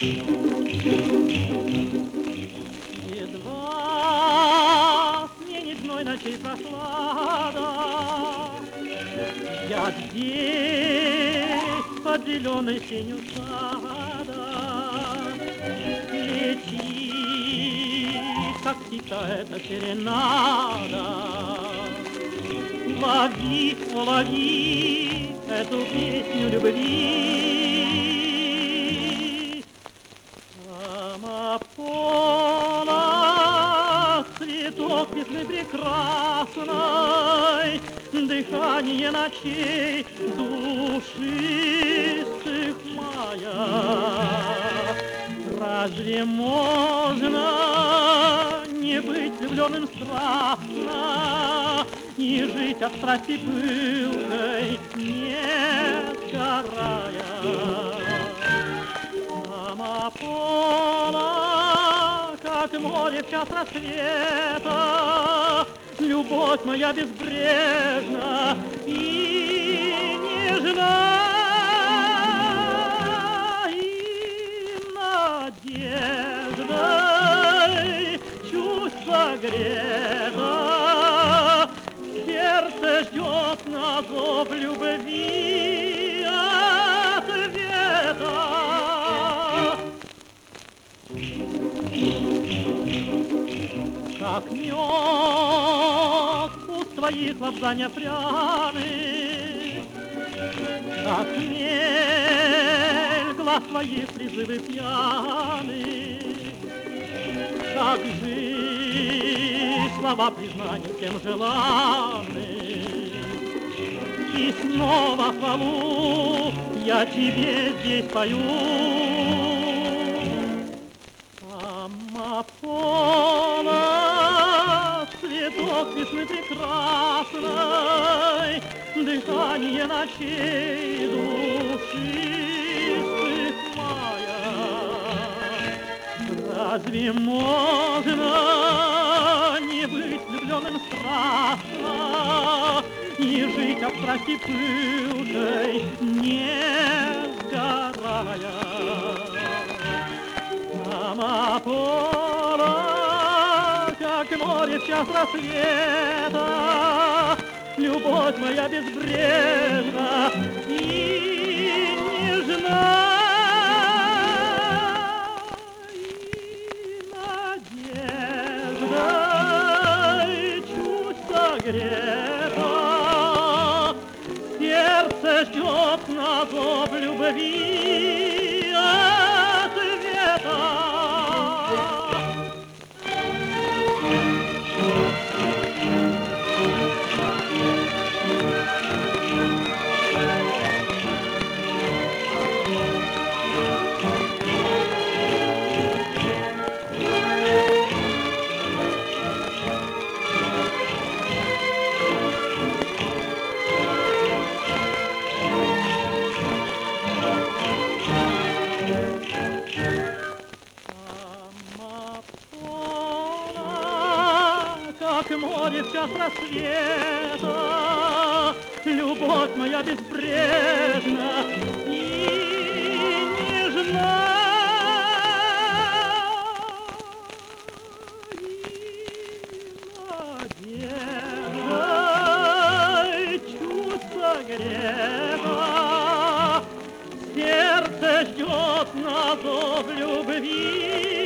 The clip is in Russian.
Едва сменит дной ночей прохлада, я здесь под зеленой сенью сада летит, как птица эта серенада. Лови, лови эту песню любви. Амапола, цветок весны прекрасной, дыхание ночей душистых мая. Разве можно не быть влюбленным страстно и жить от страсти пылкой, не сгорая? Амапола, как море в час рассвета, любовь моя безбрежна и нежна, и надеждой чувство грета, сердце ждет на зов любви ответа. Как мед вкус твоих лобзания пряных, как хмель глаз твоих призывы пьяных, как жизнь слова признаний тем желанных. И снова хвалу я тебе здесь пою. Амапола, цветок весны прекрасной, дыхание ночей душистых мая. Разве можно не быть влюбленным страстно и жить от страсти пылкой, не сгорая? Амапола, как море в час рассвета, любовь моя безбрежна и нежна, и надеждой чувство грета, сердце ждет на зов любви ответа. Как море в час рассвета, любовь моя безбрежна и нежна, и надеждой чувство грета, сердце ждет на зов любви.